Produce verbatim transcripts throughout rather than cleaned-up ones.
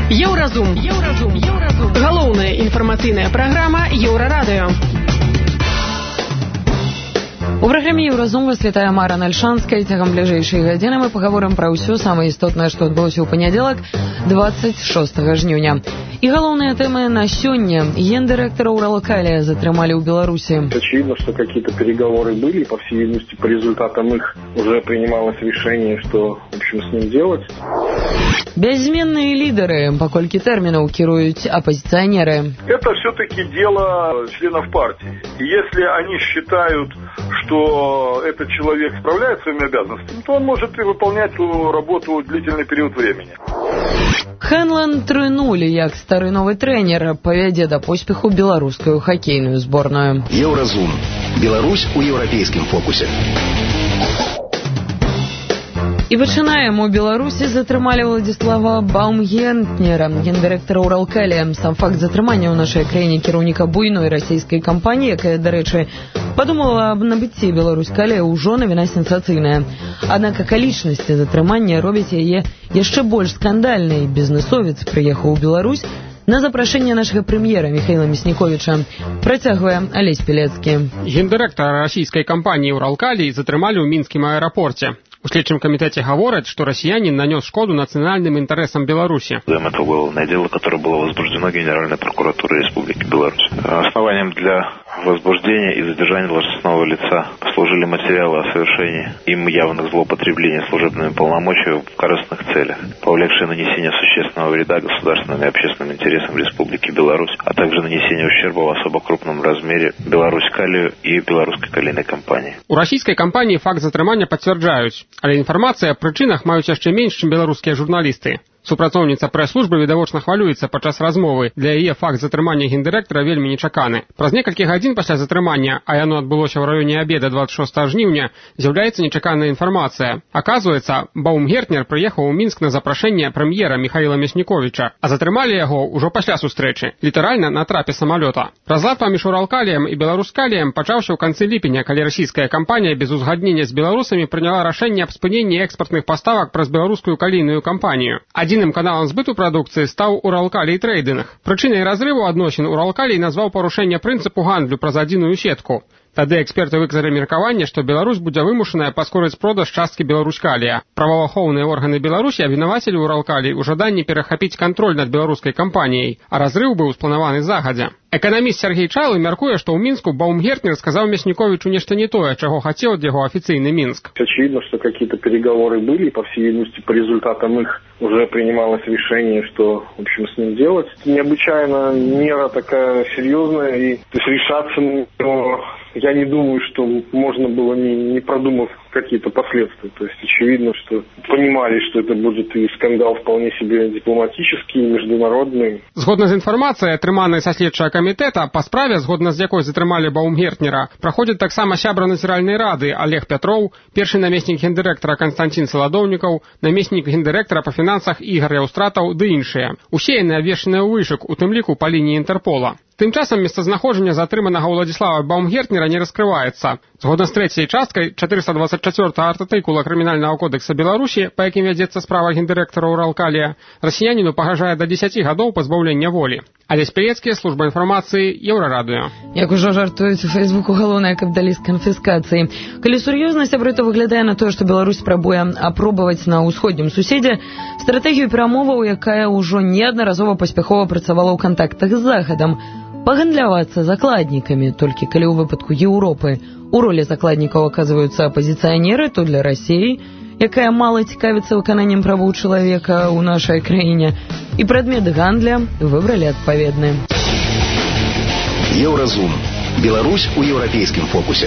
Еўразум. Еўразум. Еўразум. Галоўная інфармацыйная праграма Еўрарадыё. У праграме «Еўразум» вас вітае Мара Нальшанская. Цягам бліжэйшай гадзіны мы пагаворым пра ўсё самае істотнае, што адбылося ў панядзелак, двадцать шостага жніўня. И главные темы на сегодня. Гендиректора Уралкалия затрымали в Беларуси. Очевидно, что какие-то переговоры были. По всей видимости, по результатам их уже принималось решение, что, в общем, с ним делать. Беззменные лидеры, по кольки терминов кируют оппозиционеры. Это все-таки дело членов партии. И если они считают, что этот человек справляется с своими обязанностями, то он может и выполнять эту работу длительный период времени. Хэнланд трынули, як старый новый тренер, поведзе до поспеху белорусскую хоккейную сборную. Еўразум. Беларусь у еўрапейскім фокусе. І пачынаем. У Беларусі затрымалі Владислава Баумгертнера, гендиректора Уралкалия. Сам факт затрымання ў нашай краіне кіраўніка буйной расійскай кампаніі, якая, дарэчы, подумала аб набыцці Беларускалія, ўжо навіна сенсацыйная. Аднак акалічнасці затрымання робяць яе яшчэ больш скандальнай. Бізнесовец прыехаў у Беларусь на запрашэнне нашага прэм'ера Михаила Мясніковіча. Працягвае Алесь Пелецкі. Гендиректора расійскай кампаніі Уралкалій затрымалі ў мінскім аэрапорце. У следчым комитете говорят, что россиянин нанес шкоду национальным интересам Беларуси. Это уголовное дело, которое было возбуждено Генеральной прокуратурой Республики Беларусь. Основанием для возбуждения и задержания должностного лица послужили материалы о совершении им явных злоупотреблений служебными полномочиями в корыстных целях, повлекшие нанесение существенного вреда государственным и общественным интересам Республики Беларусь, а также нанесение ущерба в особо крупном размере Беларускалию и белорусской калийной компании. У российской компании факт затрымання подтверждают. Але інфармацыя аб прычынах маюць яшчэ менш, чым беларускія журналісты. Супрацоўніца прэс-службы відавочна хвалюецца падчас размовы. Для яе факт затрымання гендырэктара вельмі нечаканы. Праз некалькі гадзін пасля затрымання, а яно адбылося ў раёне абеда двадцать шостага жніўня, з'яўляецца нечаканая інфармацыя. Аказваецца, Баумгертнер прыехаў у Мінск на запрашэнне прэм'ера Михаила Мясніковіча, а затрымалі яго ўжо пасля сустрэчы, літаральна на трапе самалёта. Разлад паміж Уралкаліем і Беларускаліем пачаўся ў канцы ліпеня, калі расійская кампанія без узгаднення з беларусамі прыняла рашэнне аб спыненні экспартных паставак праз беларускую калійную кампанію. Адзіным каналам збыту прадукцыі стаў Уралкалій трейдинг. Прычынай разрыву адносін Уралкалій назваў парушэнне прынцыпу гандлю праз адзіную сетку. Тады эксперты выказалі меркаванне, што Беларусь будзе вымушаная паскорыць продаж часткі Беларускалія. Праваахоўныя органы Беларусі абвінавацілі Уралкалій у жаданні перахапіць кантроль над беларускай кампаніяй, а разрыў быў спланаваны загадзя. Эканаміст Сергей Чалы мяркуе, што ў Мінску Баумгертнер сказаў Мясніковічу нешта не тое, чаго хацеў ад яго афіцыйны Мінск. Очевидно, что какие-то переговоры были, по всей видимости, по результатам их уже принималось решение, что, в общем, с ним делать. Необычайно мера такая серьезная, и то есть решаться, но я не думаю, что можно было, не, не продумав какие-то последствия. То есть очевидно, что понимали, что это будет и скандал вполне себе дипломатический, и международный. Згодна з інфармацыяй, атрыманай са следчага камітэта, па справе, згодна з якой затрымалі Баумгертнера, праходзіць таксама сябра Назіральнай рады Олег Пятроў, першы намеснік гендырэктара Канстантин Саладоўнікаў, намеснік гендырэктара па фінансах Ігор Яўстратаў ды іншыя. Усе яны абвешчаныя ў вышак, у тым ліку па лініі Інтэрпола. Тым часам месцазнаходжання затрыманага Владислава Баумгертнера не раскрываецца. Згодна з трэцяй часткай четыреста двадцать четвёртага артыкула Крымінальнага кодекса Беларусі, па якім вядзецца справа гендырэктара Уралкалія, расіяніну пагражае да дзесяці гадоў пазбаўлення волі. Алесь Пелецкі, служба інфармацыі, Еўрарадыё. Як ужо жартуюць у Фейсбуку, галоўнае, каб далі з канфіскацыі. Калі сур'ёзна, сябры, то выглядае на тое, што Беларусь спрабуе апробаваць на ўсходнім суседзе стратэгію перамоваў, якая ўжо неаднаразова паспяхова працавала ў кантактах з Захадам. Пагандлявацца закладнікамі, толькі калі ў выпадку Еўропы у ролі закладнікаў аказваюцца апазіцыянеры, то для Расіі, якая мала цікавіцца выкананнем правоў чалавека ў нашай краіне, і прадмет гандля выбралі адпаведны. Еўразум. Беларусь у еўрапейскім фокусе.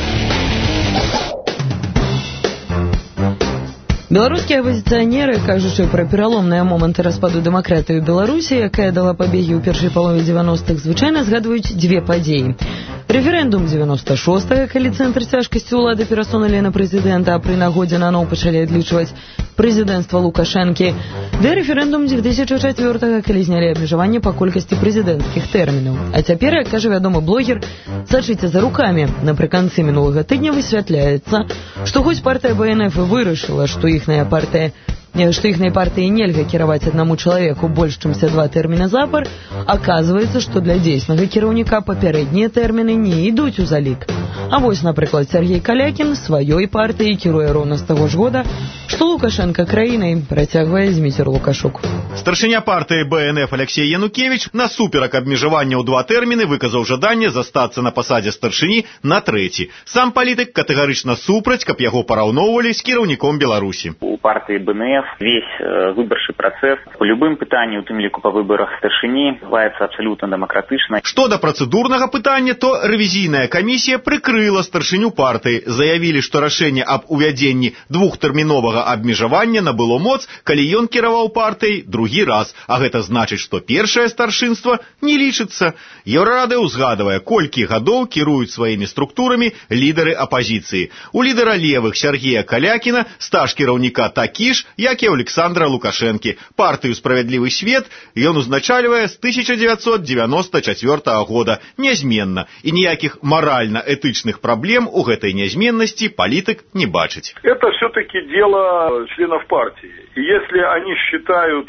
Беларускія апозіцыянеры, кажучы пра пераломныя моманты распаду дэмакратыі ў Беларусі, якая дала пабегі ў першай палове дзевяностых, звычайна згадваюць дзве падзеі. Рэферэндум девяносто шостага, калі цэнтр цяжкасці ўлады перасунулі на прэзідэнта, а пры нагодзе наноў пачалі адлічваць прэзідэнцтва Лукашэнкі, ды рэферэндум две тысячи четвёртага, калі знялі абмежаванне па колькасці прэзідэнцкіх тэрмінаў. А цяпер, як кажа вядомы блогер, сачыце за рукамі. Напрыканцы мінулага тыдня высвятляецца, што хоць партыя бэ эн эф і вырашыла, што іхная партыя што іхнай партыі нельга кіраваць аднаму чалавеку больш чымся два тэрміна запар, аказваецца, што для дзейснага кіраўніка папярэднія тэрміны не ідуць у залік. А вось, напрыклад, Сергей Калякін сваёй партыяй кіруе роўна з таго ж года, што Лукашенка краінай, працягвае Зміцер Лукашук. Старшыня партыі Бэ Эн Эф Алексей Янукевич насуперак абмежавання ў два тэрміны выказаў жаданне застацца на пасадзе старшыні на трэці. Сам палітык катэгарычна супраць, каб яго параўноўвалі з кіраўніком Беларусі. У партыі Бэ Эн Эф весь э, выбарчы працэс по любым пытанню, у тым ліку па выбарах старшыні, адбываецца абсалютна дэмакратычна. Што да працэдурнага пытання, то рэвізійная камісія прыкрыла старшыню партыі. Заявілі, што рашэнне аб увядзенні двухтэрміновага абмежавання набыло моц, калі ён кіраваў партыяй другі раз, а гэта значыць, што першае старшынства не лічыцца. Еўрарада узгадвае, колькі гадоў кіруюць сваімі структурамі лідары апазіцыі. У лідара левых Сергея Калякіна стаж кіраўніка такі ж, як і ў Александра Лукашэнкі. Партыю «Справядлівы свет» ён узначальвае з тысяча дзевяцьсот девяносто чацвёртага года нязменна, і ніякіх маральна-этычных праблем у гэтай нязменнасці палітык не бачыць. Это все-таки дело членов партии. И если они считают,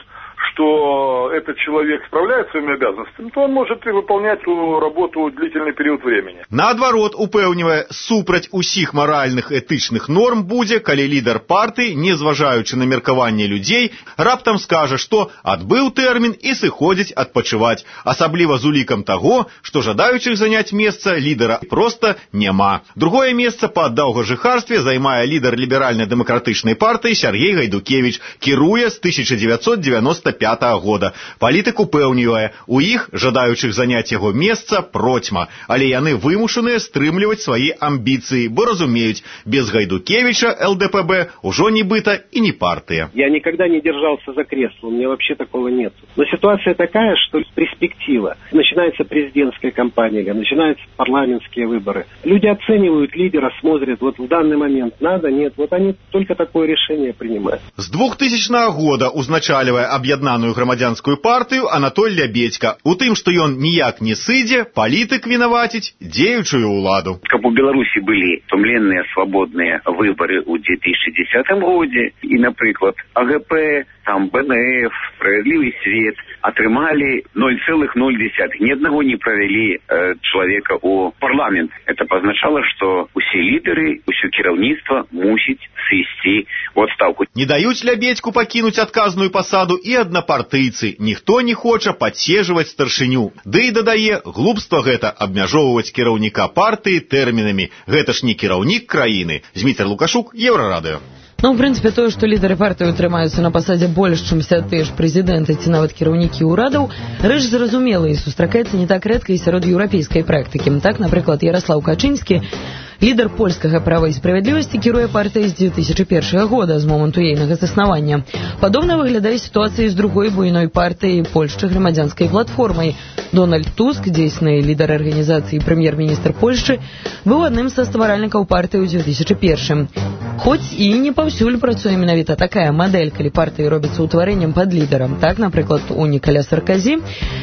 что этот человек справляется с своими обязанностями, то он может и выполнять эту работу длительный период времени. Наадварот, упэўнівае, супраць усіх маральных этычных норм будзе, калі лідар партыі, не зважаючы на меркаванне людзей, раптам скажа, што адбыў тэрмін і сыходзіць адпачываць, асабліва з улікам таго, што жадаючых заняць месца лідара проста няма. Другое месца па даўгажыхарстве займае лідар ліберальна-дэмакратычнай партыі Сергей Гайдукевич, кіруе з тысяча дзевяцьсот девяносто пятага года. Палітык упэўнівае, у іх жадаючых заняць яго месца процьма, але яны вымушаныя стрымліваць свае амбіцыі, бо разумеюць, без Гайдукевича Эл Дэ Пэ Бэ ўжо нібыта и не партия. Я никогда не держался за кресло, у меня вообще такого нет. Но ситуация такая, что перспектива. Начинается президентская кампания, начинаются парламентские выборы. Люди оценивают лидера, смотрят, вот в данный момент надо, нет, вот они только такое решение принимают. С двухтысячнага года узначальвае аб'яднаную грамадзянскую партыю Анатоль Лябедзька. У тым, што ён ніяк не сыдзе, палітык вінаваціць дзеючую ўладу. Каб у Беларусі былі сумленныя свабодныя выборы ў две тысячи десятым годзе, і, напрыклад, А Гэ Пэ, там Бэ Эн Эф, Справядлівы свет атрымалі ноль целых ноль десятых. Ни одного не провели э, человека у парламент. Это позначало, что усе лидеры, усе кіраўніцтва мусіць сысці в отставку. Не даюць Лябедзьку пакінуць адказную пасаду і аднапартыйцы. Ніхто не хоча падсежваць старшыню. Ды і дадае, глупства гэта абмяжоўваць кіраўніка партыі тэрмінамі. Гэта ж не кіраўнік краіны. Зміцер Лукашук, Еўрарадыё. Ну, в прынцыпе, тое, што лідары партыі утрымаюцца на пасадзе больш, чымся тыя ж прэзідэнты ці нават кіраўнікі ўрадаў, рэч зразумела і сустракаецца не так рэдка і сярод еўрапейскай практыкі. Так, напрыклад, Яраслаў Качынскі, лідар польскага права і справядлівасці, кіруе партыяй з две тысячи першага года, з моманту ейнага заснавання. Падобна выглядае сітуацыя з другой буйной партыяй Польшчы грамадзянскай платформай. Дональд Туск, дзейсны лідар арганізацыі прэм'ер-міністр Польшчы, быў адным са стваральнікаў партыі ў две тысячи першым. Хоць і не паўсюль працуе менавіта такая мадэль, калі партыі робіцца ўтварэннем пад лідарам. Так, напрыклад, у Нікаля Сарказі,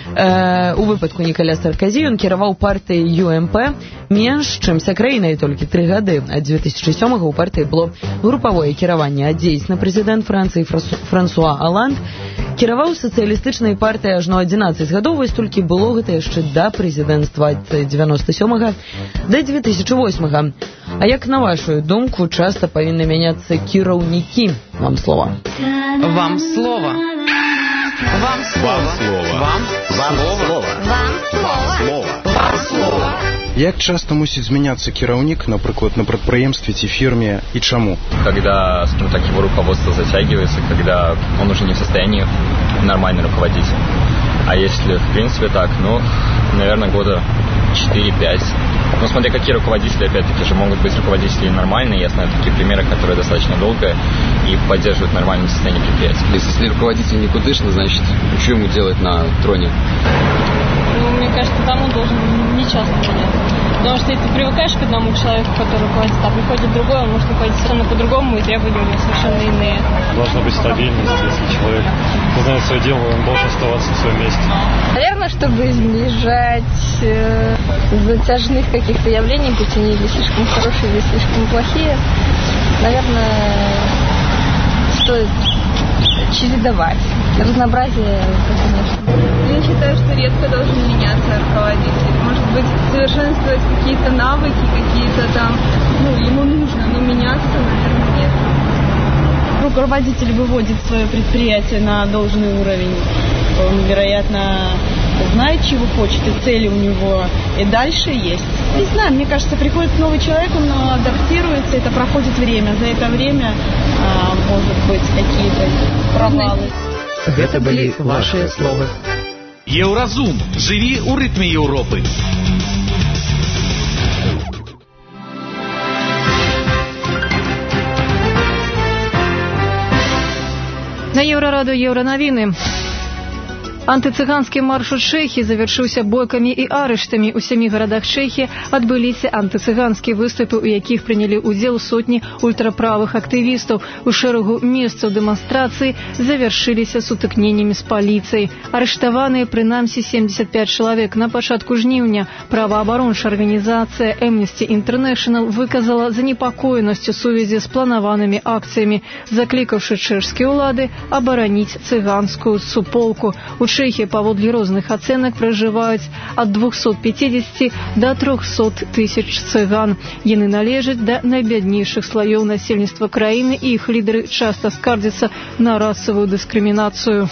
э, у выпадку Нікаля Сарказі ён кіраваў партыяй Ю Эм Пэ менш, чымся краінай толькі тры гады. А две тысячи сёмага ў партыі было групавое кіраванне, а дзейсны прэзідэнт Францыі Франсуа Аланд кіраваў сацыялістычнай партыяй ажно адзінаццаць гадоў, вось толькі было гэта яшчэ да прэзідэнцтва ад дзевяносто сёмага да две тысячи восьмага. А як на вашу думку часта павінны мяняцца кіраўнікі? Вам слова. Вам слова. Вам слова. Вам слова. Вам слова. Вам слова. Як часто мусіць змяняцца кіраўнік, напрыклад, на прадпрыемстве ці фірме, и чему? Когда, скажем так, его руководство затягивается, когда он уже не в состоянии нормально руководить. А если, в принципе, так, ну, наверное, года четыре-пять. Ну, смотря какие руководители, опять-таки, же могут быть руководители нормальные. Я знаю такие примеры, которые достаточно долго и поддерживают нормальное состояние предприятия. Если руководитель никудышный, значит, что ему делать на троне? Ну, мне кажется, там он должен не часто меняться. Потому что если ты привыкаешь к одному человеку, который руководит, а приходит другой, он может руководить совершенно по-другому, и требования у него совершенно иные. Должна быть стабильность, если человек знает свое дело, он должен оставаться в своем месте. Наверное, чтобы избежать э, затяжных каких-то явлений, будь они или слишком хорошие, или слишком плохие, наверное, стоит чередовать. Разнообразие, конечно. Я считаю, что редко должен меняться руководитель. Может быть, совершенствовать какие-то навыки, какие-то там, ну, ему нужно, но меняться, наверное, нет. Руководитель выводит свое предприятие на должный уровень. Он, вероятно, знает, чего хочет, и цели у него и дальше есть. Не знаю, мне кажется, приходит новый человек, он адаптируется, это проходит время. За это время, а, может быть, какие-то провалы. Это были ваши слова. Еўразум. Живи у ритме Европы. На Еўрараду Еўранавіны. Антыцыганскі марш у Чэхіі завяршыўся бойкамі і арыштамі. У сямі гарадах Чэхіі адбыліся антыцыганскія выступы, у якіх прынялі ўдзел сотні ультраправых актывістаў. У шэрагу месцаў дэманстрацыі завяршыліся сутыкненнямі з паліцыяй. Арыштаваныя прынамсі семьдесят пять чалавек. На пачатку жніўня праваабарончая арганізацыя Amnesty International выказала занепакоенасць у сувязі з планаванымі акцыямі, заклікаўшы чэшскія ўлады абараніць цыганскую суполку. У Чэхіі паводле розных ацэнак пражываюць ад двухсот пятидесяти до трехсот тысяч цыган. Яны належаць да найбяднейшых слаёў насельніцтва краіны, і іх лідары часта скардзяцца на расавую дыскрымінацыю.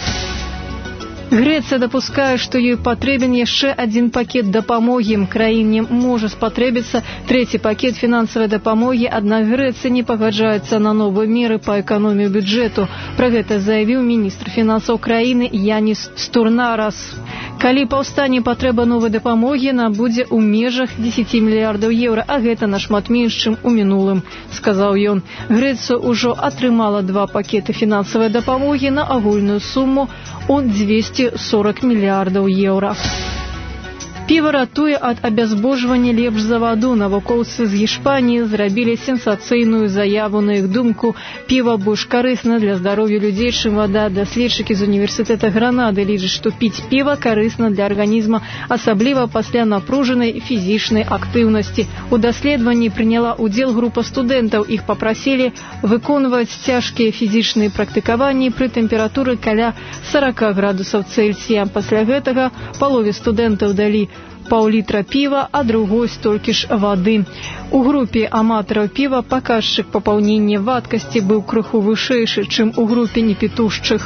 Грэцыя дапускае, што ёй патрэбен яшчэ адзін пакет дапамогі. Краіне можа спатрэбіцца трэці пакет фінансавай дапамогі, аднак Грэцыя не пагаджаецца на новыя меры па эканоміі бюджэту. Пра гэта заявіў міністр фінансаў краіны Яніс Стурнарас. Калі паўстане патрэба новай дапамогі, яна будзе ў межах дзесяці мільярдаў еўра, а гэта нашмат менш, чым у мінулым, сказаў ён. Грэцыя ўжо атрымала два пакеты фінансавай дапамогі на агульную суму ў двести сорок мільярдаў еўра. Піва ратуе ад абязбожвання лепш за ваду. Навукоўцы з Гішпаніі зрабілі сенсацыйную заяву. На іх думку, піва больш карысна для здароўя людзей, чым вада. Даследчыкі з універсітэта Гранады лічаць, што піць піва карысна для арганізма, асабліва пасля напружанай фізічнай актыўнасці. У даследаванні прыняла ўдзел група студэнтаў. Іх папрасілі выконваць цяжкія фізічныя практыкаванні пры тэмпературы каля сорок градусаў Цельсія. Пасля гэтага палове студэнтаў далі паўлітра піва, а другой столькі ж вады. У групе аматараў піва паказчык папаўнення вадкасці быў крыху вышэйшы, чым у групе непітушчых.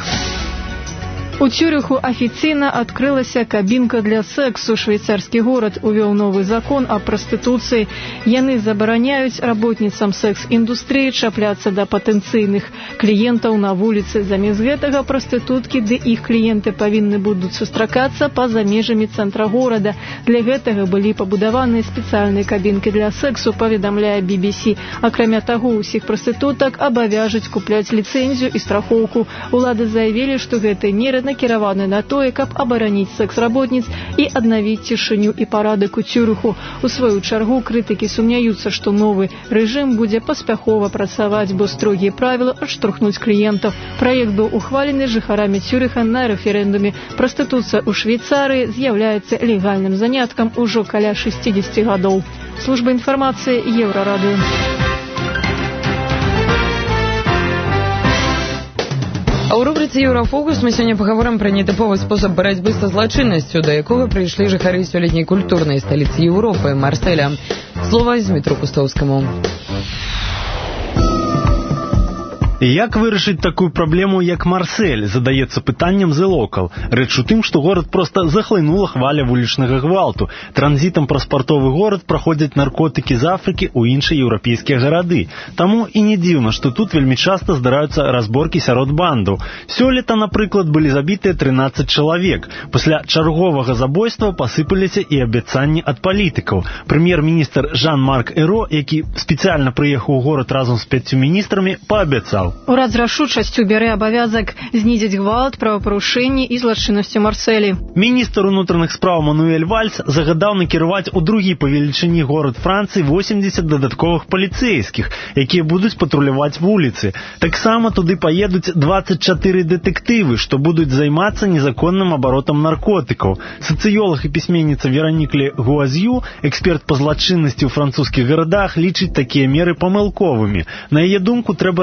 У Цюриху афіцыйна адкрылася кабінка для сексу. Швейцарскі горад увёў новы закон о прастытуцыі. Яны забараняюць работніцам секс-індустрыі чапляцца да патэнцыйных кліентаў на вуліцы. Замест гэтага прастытуткі ды іх кліенты павінны будуць сустракацца па-за межамі цэнтра горада. Для гэтага былі пабудаваныя спецыяльныя кабінкі для сексу, паведамляе би би сі. Акрамя таго, усіх прастытутак абавяжуць купляць ліцэнзію і страхоўку. Улады заявілі, што гэтыя меры накіраваны на тое, каб абараніць секс-работніц і аднавіць цішыню і парадак у Цюриху. У сваю чаргу крытыкі сумняюцца, што новы рэжым будзе паспяхова працаваць, бо строгія правілы адштурхнуць кліентаў. Праект быў ухвалены жыхарамі Цюриха на рэферэндуме. Прастытуцыя ў Швейцарыі з'яўляецца легальным заняткам ужо каля шестидесяти гадоў. Служба інфармацыі Еўрарадыё. А ў рубрыцы «Еўрафокус» мы сёння пагаворым пра нетыповы спосаб барацьбы са злачыннасцю, да якога прыйшлі жыхары сёлетняй культурнай сталіцы Еўропы, Марселя. Слова з Дмітру Кустаўскаму. Як вырашыць такую праблему, як Марсель, задаецца пытаннем The Local. Рэч у тым, што горад проста захлынула хваля вулічнага гвалту. Транзітам праз партовы горад праходзяць наркотыкі з Афрыкі ў іншыя еўрапейскія гарады. Таму і не дзіўна, што тут вельмі часта здараюцца разборкі сярод бандаў. Сёлета, напрыклад, былі забітыя трынаццаць чалавек. Пасля чарговага забойства пасыпаліся і абяцанні ад палітыкаў. Прэм'ер-міністр Жан-Марк Эро, які спецыяльна прыехаў у горад разам з пяццю міністрамі, паабяцаў: урад з рашучасцю бярэ абавязак знізіць гвалт, правапарушэнні і злачыннасць у Марселі. Міністр унутраных спраў Мануэль Вальс загадаў накіраваць у другі па велічыні горад Францыі восемьдесят дадатковых паліцэйскіх, якія будуць патруляваць вуліцы. Таксама туды паедуць двадцать чатыры дэтэктывы, што будуць займацца незаконным абаротам наркотыкаў. Сацыёлаг і пісьменніца Веронік Ле Гуазью, эксперт па злачыннасці ў французскіх гарадах, лічыць такія меры памылковымі. На яе думку, трэба рабіць стаўку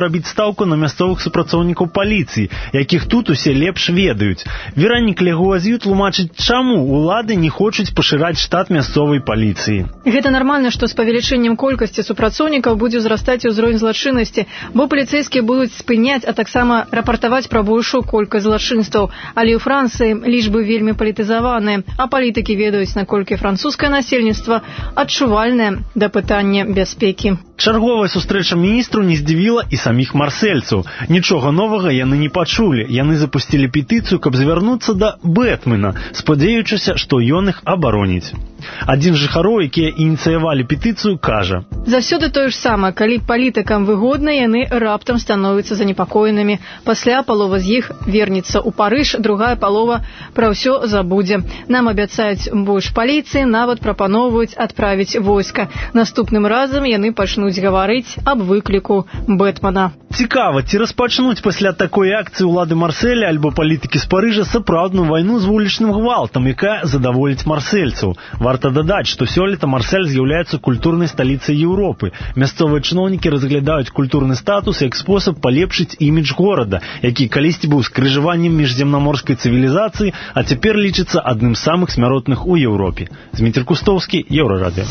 стаўку на мясцовых супрацоўнікаў паліцыі, якіх тут усе лепш ведаюць. Вероника Легуазью тлумачыць, чаму улады не хочуць пашыраць штат мясцовай паліцыі. Гэта нармальна, што з павелічэннем колькасці супрацоўнікаў будзе ўзрастаць ўзровень злачыннасці, бо паліцэйскія будуць спыняць, а таксама рапартаваць пра большую колькасць злачынстваў. Але ў Францыі лічбы вельмі палітызаваныя, а палітыкі ведаюць, наколькі французскае насельніцтва адчувальнае да пытання бяспекі. Чарговая сустрэча міністру не здзівіла і саміх марсельцаў. Нічога новага яны не пачулі. Яны запусцілі петыцыю, каб звярнуцца да Бэтмена, спадзяючыся, што ён іх абароніць. Адзін з жыхароў, якія ініцыявалі петыцыю, кажа: «Заўсёды тое ж самае, калі палітыкам выгодна, яны раптам становяцца занепакоенымі. Пасля палова з іх вернецца ў Парыж, другая палова пра ўсё забудзе. Нам абяцаюць больш паліцыі, нават прапаноўваюць адправіць войска. Наступным разам яны пачнуць гаварыць аб выкліку Бэтмена». Цікава, ці распачнуць пасля такой акцыі ўлады Марселя альбо палітыкі з Парыжа сапраўдную вайну з вулічным гвалтам, якая задаволіць марсельцаў. Варта дадаць, што сёлета Марсель з'яўляецца культурнай сталіцай Еўропы. Мясцовыя чыноўнікі разглядаюць культурны статус як спосаб палепшыць імідж горада, які калісьці быў скрыжаваннем міжземнаморскай цывілізацыі, а цяпер лічыцца адным з самых смяротных у Еўропе. Зміцер Кустоўскі, Еўрарадыё.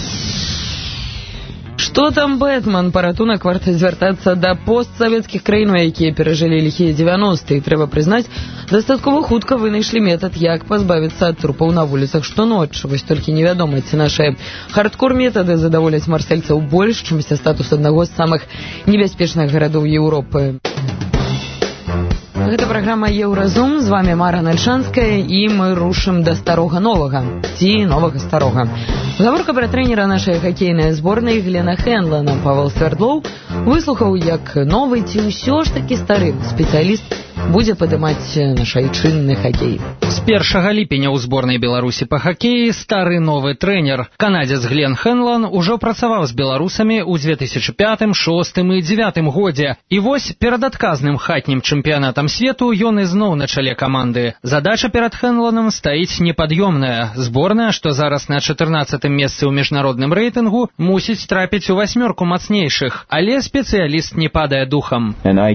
Што там Бэтмен? Паратунак варта звяртацца да постсавецкіх краінаў, якія перажылі ліхія дзевяностыя. Трэба прызнаць, дастаткова хутка вынайшлі метад, як пазбавіцца ад трупаў на вуліцах штоноч. Вось толькі невядома, ці нашыя хардкор-метады задаволяць марсельцаў больш, чымся статус аднаго з самых небяспечных гарадоў Еўропы. Гэта праграма «Еўразум», з вами Мара Нальшанская, і мы рушым да старога новага, ці новага старога. Гаворка пра трэнера нашай хакейнай зборнай Глена Хэнлана. Павел Свердлоў выслухаў, як новы ці ўсё ж такі стары спецыяліст будзе падымаць наш айчынны хакей. З першага ліпеня ў зборнай Беларусі па хакеі стары новы трэнер. Канадзец Глен Хэнлан ужо працаваў з беларусамі ў две тысячы пятым, шостым і дзевятым годзе. І вось перад адказным хатнім чэмпіянатам свету ён ізноў на чале каманды. Задача перад Хэнланам стаіць непад'ёмная. Зборная, што зараз на чатырнаццатым месцы ў міжнародным рэйтынгу, мусіць трапіць у васьмёрку мацнейшых. Але спецыяліст не падае духам.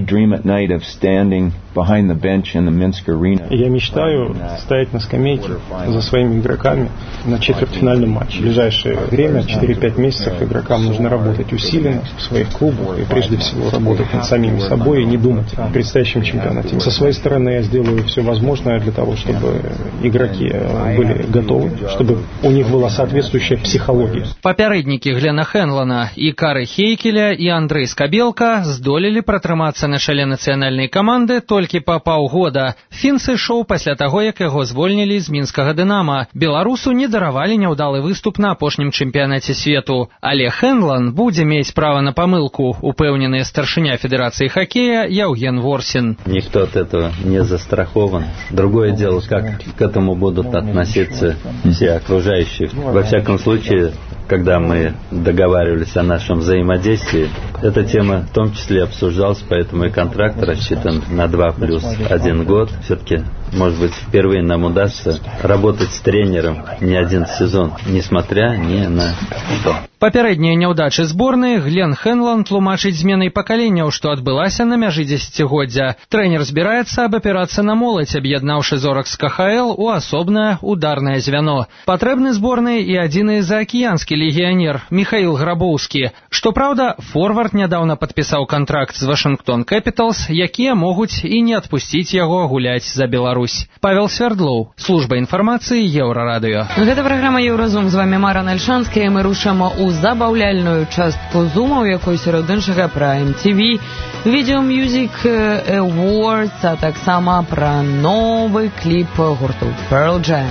Я мечтаю стоять на скамейке за своими игроками на четвертьфинальном матче. В ближайшее время, четыре-пять месяцев, игрокам нужно работать усиленно в своих клубах и прежде всего работать над самими собой и не думать о предстоящем чемпионате. Со своей стороны я сделаю все возможное для того, чтобы игроки были готовы, чтобы у них была соответствующая психология. Папярэднікі Глена Хэнлана і Кары Хейкеля і Андрэй Скабелка здолелі пратрымацца на чале нацыянальнай каманды толькі па паўгода. Фін сышоў пасля таго, як яго звольнілі з мінскага «Дынама». Беларусу не даравалі няўдалы выступ на апошнім чэмпіянаце свету. Але Хэнлан будзе мець права на памылку, упэўнены старшыня Федерации хоккея Яўген Ворсин. Никто от этого не застрахован. Другое дело, как к этому будут относиться все окружающие. Во всяком случае, когда мы договаривались о нашем взаимодействии, эта тема в том числе обсуждалась, поэтому и контракт рассчитан на два плюс один год. Все-таки, может быть, впервые нам удастся работать с тренером не один сезон, несмотря ни на что. Папярэднія няўдачы зборнай Глен Хэнлан тлумачыць зменай пакаленняў, што адбылася на мяжы дзесяцігоддзя. Трэнер збіраецца абапірацца на моладзь, аб'яднаўшы зорак з ка ха эл у асобнае ударнае звяно. Патрэбны зборнай і адзіны заакіянскі легіянер Міхаіл Грабоўскі. Што праўда, форвард нядаўна падпісаў кантракт з Вашынгтон Кэпіталс, якія могуць і не адпусціць яго гуляць за Беларусь. Павел Свердлоў, служба інфармацыі Еўрарадыё. Гэта праграма «Еўразум», з вами Мара Нальшанская, мы рушым у забаўляльную частку зума, у якой сярод іншага пра эм ти ви, Video Music Awards, а таксама пра новы кліп гурту Pearl Jam.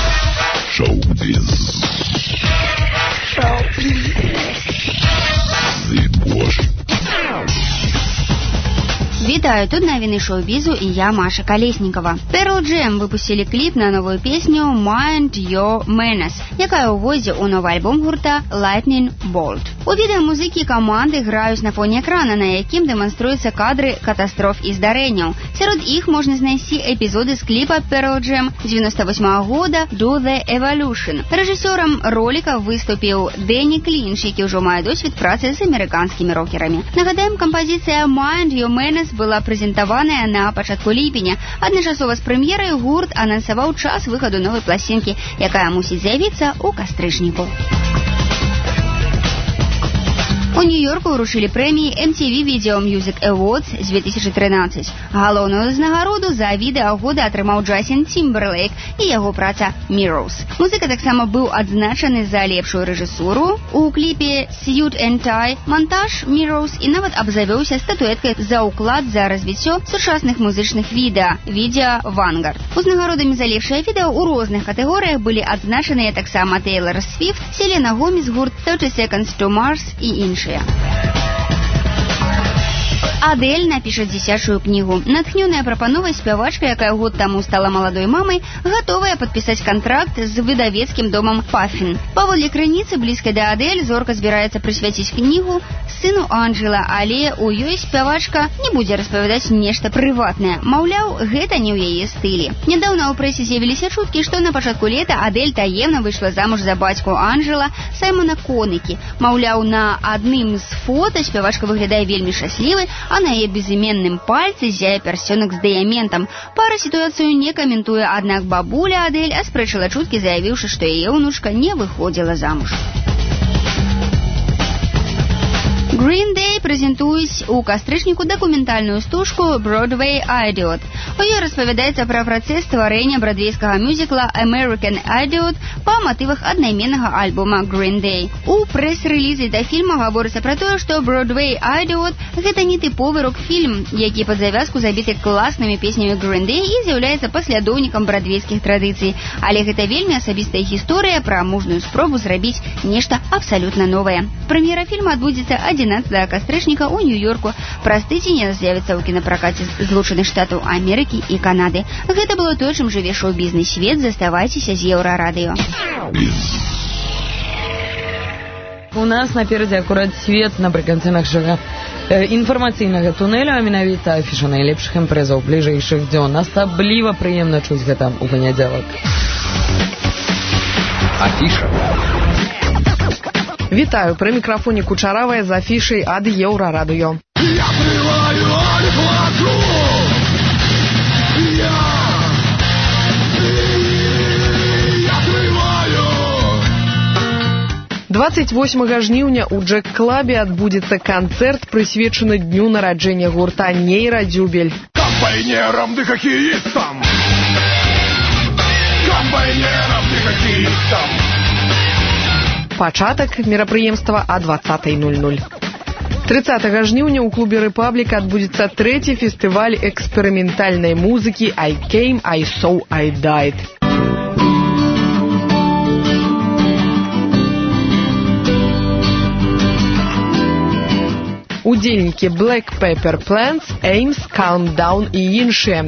Шоу-биз. Шоу-биз. Вітаю, тут навіны шоу-бізу і я, Маша Колесникова. Pearl Jam выпустили кліп на новую песню Mind Your Manners, якая ўвойдзе ў новы альбом гурта Lightning Bolt. У відэа музыкі каманды граюць на фоне экрана, на якім дэманструюцца кадры катастроф і здарэнняў. Сярод іх можна знайсці эпізоды з кліпа Pearl Jam девяносто восьмого года Do The Evolution. Рэжысёрам роліка выступіў Дэнні Клінч, які ўжо мае досвед працы з амерыканскімі рокерамі. Нагадаем, кампазіцыя Mind Your Manners была прэзентаваная на пачатку ліпеня. Адначасова з прэм'ерай гурт анансаваў час выхаду новай пласцінкі, якая мусіць з'явіцца ў кастрычніку. У Нью-Йорку ўручылі прэміі эм ти ви Video Music Awards две тысячи тринадцать. Галоўную ўзнагароду за відэа года атрымаў Джастин Тимберлейк і яго праца Mirrors. Музыка таксама быў адзначаны за лепшую рэжысуру у кліпе Suit and Tie, монтаж Mirrors і нават абзавёўся статуэткай за ўклад за развіццё сучасных музычных відэа, відеа Vanguard. Узнагародамі за лепшае відэа ў розных катэгорыях былі адзначаныя таксама Тейлор Свифт, Селена Гомес, гурт thirty seconds to Mars і іншыя. Адель напіша дзіцячую кнігу. Натхнёная прапановай, спявачка, якая год таму стала маладой мамай, гатовая падпісаць кантракт з выдавецкім домам Puffin. Паводле крыніцы, блізкай да Адель, зорка збіраецца прысвяціць кнігу сыну Анджела, але ў ёй спявачка не будзе распавядаць нешта прыватнае. Маўляў, гэта не ў яе стылі. Нядаўна ў прэсе з'явіліся чуткі, што на пачатку лета Адель таемна выйшла замуж за бацьку Анджела, Саймона Конекі. Маўляў, на адным з фота спявачка выглядае вельмі шчаслівай, а на яе безыменным пальцы зяе пярсцёнак з дыяментам. Пара сітуацыю не каментуе, аднак бабуля Адель аспрэчыла чуткі, заявіўшы, што яе ўнучка не выходзіла замуж. Green Day прэзентуюць у кастрычніку дакументальную стужку Broadway Idiot. У ёй распавядаецца пра працэс стварэння брадвейскага мюзікла American Idiot па матывах аднайменнага альбома Green Day. У прэс-рэлізы да фільма гаворыцца пра тое, што Broadway Idiot — гэта не тыповы рок-фільм, які пад завязку забіты класнымі песнямі Green Day і з'яўляецца паслядоўнікам брадвейскіх традыцый. Але гэта вельмі асабістая гісторыя пра мужную спробу зрабіць нешта абсалютна новае. Прэм'ера фільма адбудзецца адзінаццатага кастрычніка ў Нью-Йорку. Праз тыдзень з'явіцца ў кінапракаце Злучаных Штатаў Амерыкі і Канады. Гэта было тое, чым жыве шоу-бізнес свет. Заставайцеся з Еўрарадыё. У нас наперадзе акурат свет напрыканцы нашага інфармацыйнага тунэля, а менавіта афіша найлепшых імпрэзаў бліжэйшых дзён. Асабліва прыемна чуць гэта ў панядзелак. Афіша. Вітаю, пры мікрафоне Кучаравая з афішай ад Еўрарадыё. Я прываю, а не плачу. Я, я прываю. двадцать восьмага жніўня ў Джек-клабе адбудзецца канцэрт, прысвечаны дню нараджэння гурта Нейрадзюбель. Комбайнерам ды хакеістам. Комбайнерам ды хакеістам. Пачатак мерапрыемства а двадцатай нуль нуль. трыццатага жніўня ў клубе «Рэпаблік» адбудзецца трэці фестываль эксперыментальнай музыкі «I came, I saw, I died». Удзельнікі Black Pepper Plants, Ames, Calm Down і іншыя.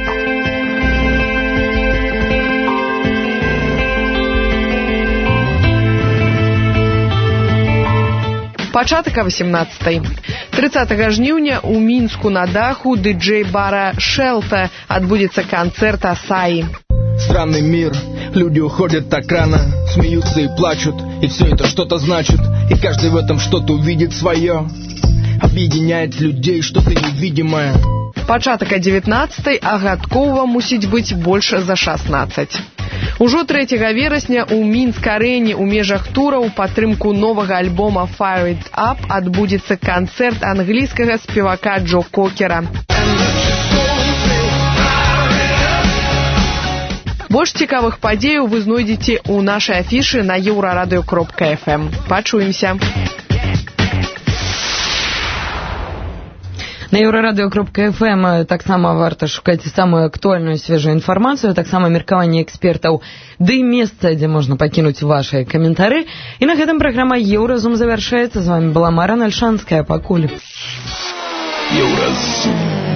Пачатак а восемнадцатай. трыццатага жніўня ў Мінску на даху дыджэй-бара «Шелта» адбудзецца канцэрт Асаи. Странный мир, люди уходят так рано, смеются и плачут, и все это что-то значит, и каждый в этом что-то увидит свое. Объединяет людей что-то невидимое. Пачатак а дзевятнаццатай, а гадкоў вам мусіць быць больш за шаснаццаць. Ужо трэцяга верасня ў Мінск-арэне ў межах тура ў падтрымку новага альбома Fire It Up адбудзецца канцэрт англійскага спевака Джо Кокера. Больш цікавых падзеяў вы знойдзеце ў нашай афішы на еўрарадыё кропка эф эм. Пачуемся. На еўрарадыё кропка эф эм таксама варта шукаць самую актуальную свежую інфармацыю, таксама меркаванне экспертаў, ды месца, дзе можна пакінуць вашыя каментары. І на гэтым праграма «Еўразум» завяршаецца. З вами была Мара Нальшанская. Пакуль. Еўразум.